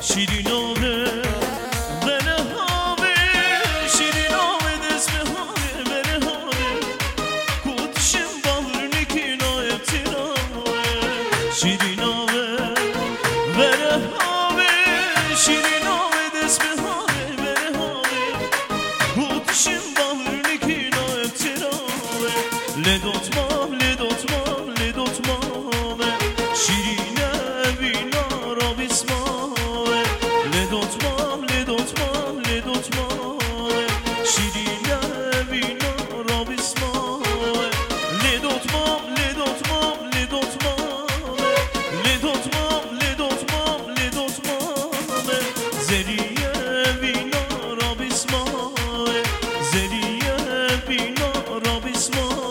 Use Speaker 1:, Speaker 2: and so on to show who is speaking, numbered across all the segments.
Speaker 1: شیرین آوه بره هاوه شیرین آوه دست به هاوه بره هاوه کودشم باور نکین آیب تیراوه شیرین آوه بره هاوه شیرین آوه دست به هاوه بره هاوه کودشم باور نکین آیب تیراوه لدوتمام لدوتمام لدوتمام شیرین وینا را بیسمامه لدوتمام لدوتمام لدوتمام شیرین وینا را بیسمامه لدوتمام لدوتمام لدوتمام لدوتمام لدوتمام لدوتمام زریه وینا را بیسمامه زریه وینا را بیسمامه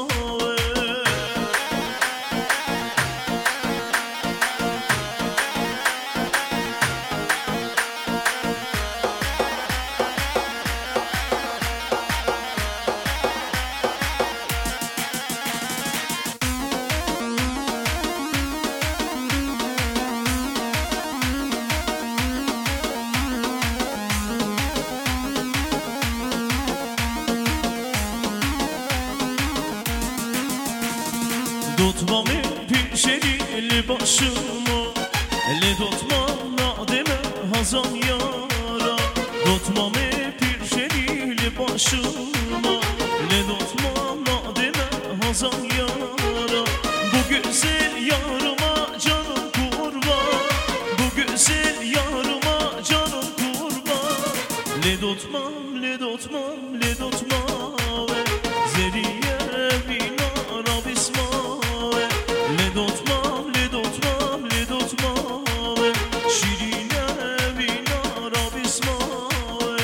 Speaker 1: Dotmam pişerili başıma ele dotmam nademe hazan yara Dotmam pişerili başıma ele dotmam nademe hazan yara Bu güzel yarıma canım kurban Bu güzel yarıma canım kurban Le dotmam le dotmam le dotmam Zeriye vina rabisma لدوتمام لدوتمام لدوتمام شیرین وینا را بیسمامه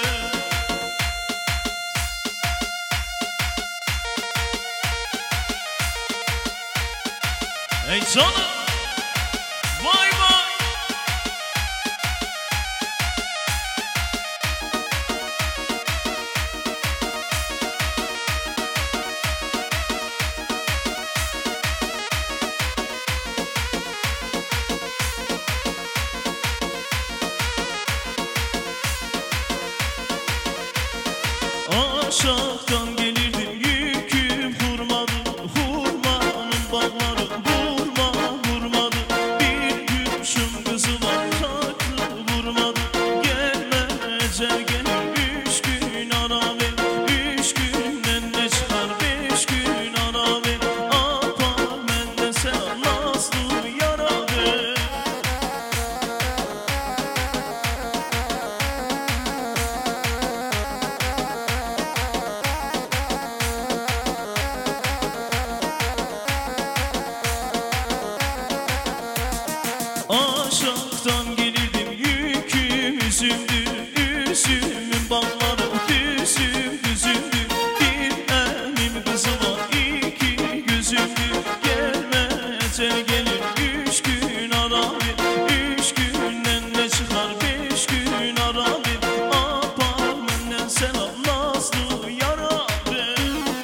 Speaker 1: ای جانم وای وای Aşağıdan gelirdim yüküm hurmadı Hurmanın bağları vurma vurmadı Bir gülüşüm kızıma tatlı vurmadı Gelmece gelir 3 gün ara ver 3 günden ne çıkar 5 gün ara ver Apar mende sen nazlı yara ver Aşağıdan gelirdim yüküm üzümdü Üzümün bağları düzüm düzümdü Bir elim kızı var 2 gözümdü Gelmece gelir 3 gün ara ver 3 günden ne çıkar 5 gün ara ver Apar menden selam nazlı yara ver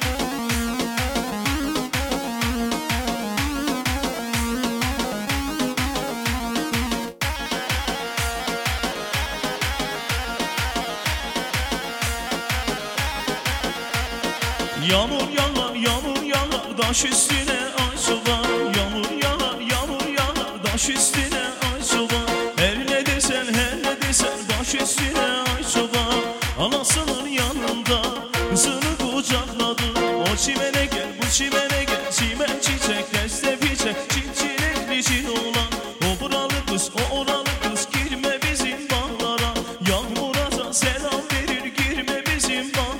Speaker 1: Yağmur yağar daş üstüne ay çoban Yağmur yağar daş üstüne ay çoban Her ne desen baş üstüne ay çoban Anasının yanında kızını kucakladı O çimene gel bu çimene gel Çimen çiçek deste biçek Çiçekli çin olan O buralı kız o oralı kız Girme bizim bağlara Yağmura da selam verir Girme bizim bağlara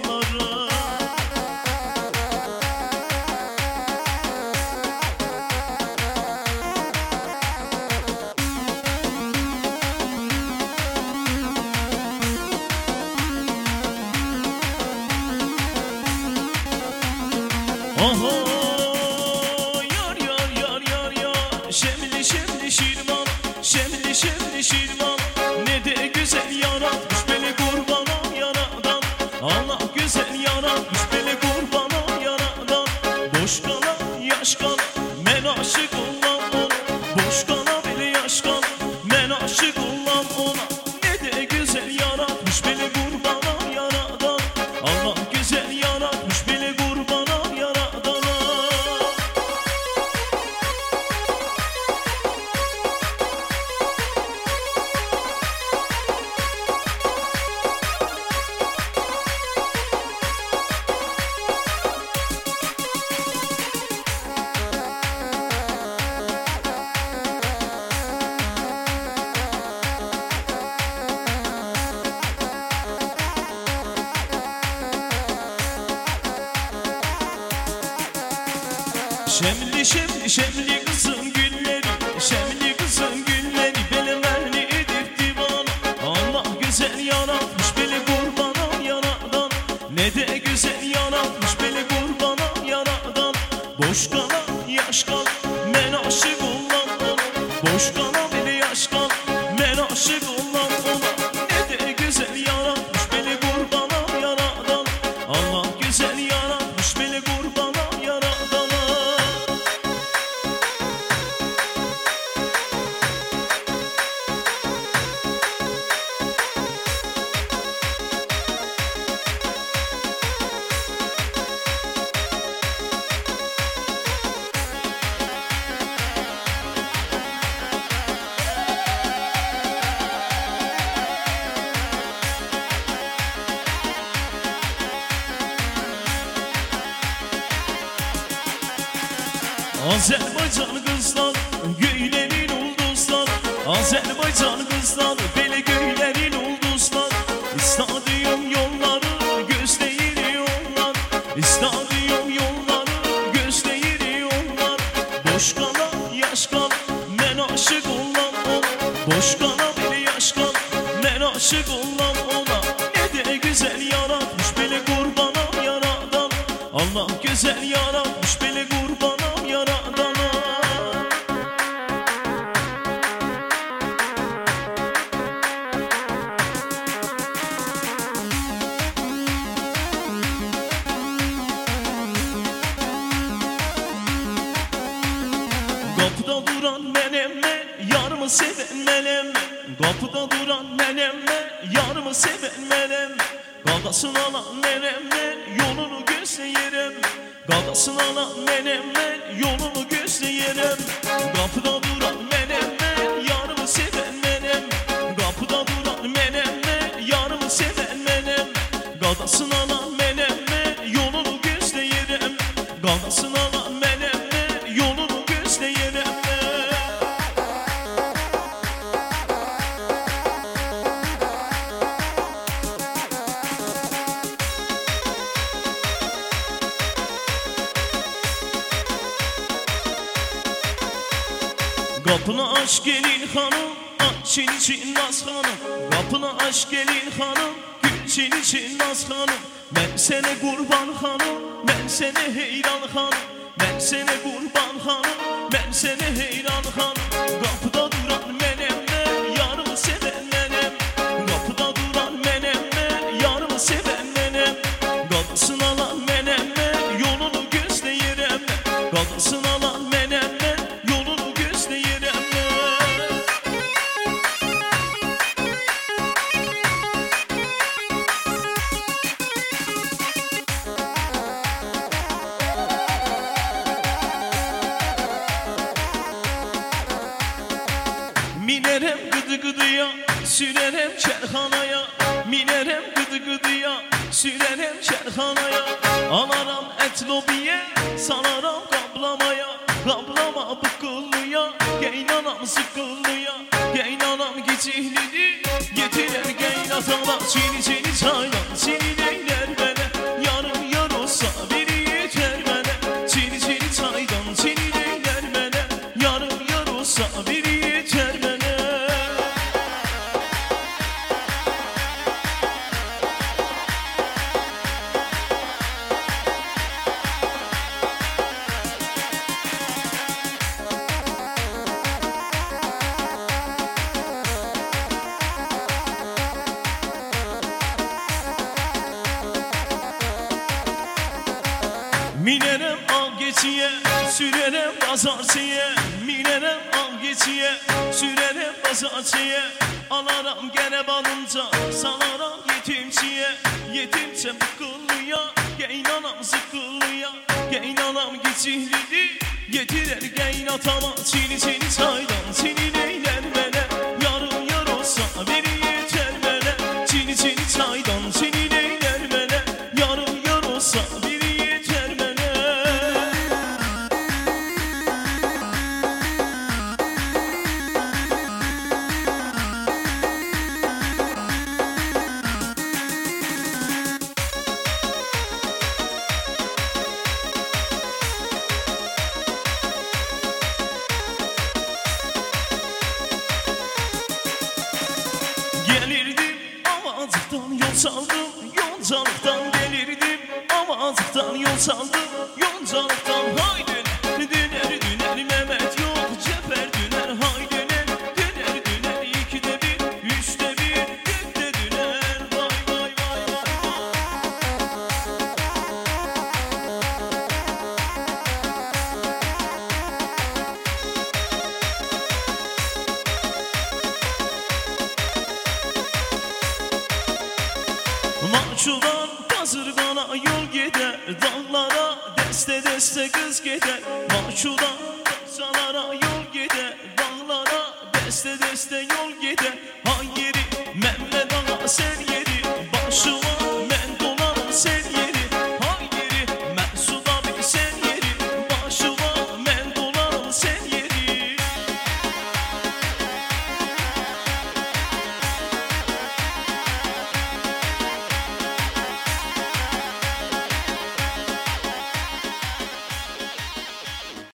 Speaker 1: Oho yar yar yar yar yar Şemli şemli şirman Şemli şemli şirman Ne de güzel yaratmış beni kurbana yaradan Allah güzel yaratmış beni kurbana yaradan Boş kalan yaş kalan Men aşık olan ona Boş kalan bile yaş kalan Men aşık olan ona Şemli şemli şemli kızın gülleri, şemli kızın gülleri beni mehni edip divana. Allah güzel yaratmış beni kurbana yaradan, ne de güzel yaratmış beni kurbana yaradan. Boş kalan yaş kalan men aşık olan ona, boş kalan beni yaş kalan men aşık olan ona. Ne de güzel yaratmış beni kurbana yaradan, Allah güzel yaratmış beni kurbana yaradan. Azerbaycan kızlar, göylerin ulduzlar. Azerbaycan kızlar, böyle göylerin ulduzlar. İstadyum yolları gözleyir yollar, İstadyum yolları gözleyir yollar. Boş kalan yaş kalan men aşık olan ona, boş kalan beni yaş kalan men aşık olan ona. Ne de güzel yaratmış beni kurbana yaradan, Allah güzel yaratmış beni kurbana yaradan. Kapıda duran menemme, yarımı seven menemme. Kapıda duran menemme, yarımı seven menemme. Gadasını alan menemme, yolunu gözleyerim. Gadasını alan menemme, yolunu gözleyerim. Kapıda duran menemme, yarımı seven menemme. Kapıda duran menemme, yarımı seven menemme. Gadasını alan menemme, yolunu gözleyerim. Gadasını alan menemme, yolunu gözleyerim. Kapına aç gelin hanım, açın için naz hanım. Kapına aç gelin hanım, gülçin için naz hanım. Ben sene kurban hanım, ben sene heyran hanım. Ben sene kurban hanım, ben sene heyran hanım. Kapıda duran menemme, yarımı seven menem. Kapıda duran menemme, yarımı seven menem. Gadasını alan menemme, yolunu gözleyerim. Gadasını alan menemme, yolunu gözleyerim. Minerem gıdı gıdıya, sürerem kerhanaya. Minerem gıdı gıdıya, sürerem kerhanaya. Alaram et lobiye, salaram kaplamaya. Kaplama bıkıllıya, geynanam sıkıllıya. Geynanam geçihlidi, getirer geynatana. Çini çini çaylan, çini neyler bana. Yarım yar olsa biri yeter bana. Çini çini çaydan, çini neyler bana. Yarım yar olsa biri yeter bana. Minerem al geçiye, sürerem pazarcıya. Minerem al geçiye, sürerem pazarcıya. Alaram gene balınca, salaram yetimçiye. Yetimçe bıkıllıya, geynanam sıkıllıya. Geynanam geçihlidi, getirer geynatama. Çini çini çaydan, çini neyler bana. Yarım yar olsa biri yeter bana. Çini çini çaydan, çini neyler bana. Yarım yar olsa biri yeter bana. çaldım yolcalıktan gelirdim. Ama azıktan yol çaldım yolcalıktan. Hay döner döner döner Mehmet yok ceper döner. Hay döner döner döner ikide bir üçte bir dörtte döner. Vay vay vay vay Maçudan Kazırgana yol gider dağlara, deste deste kız gider. Maçudan Kazılara yol gider dağlara, deste deste yol gider. Ha yeri Mehmet Ağa sen yeri başıma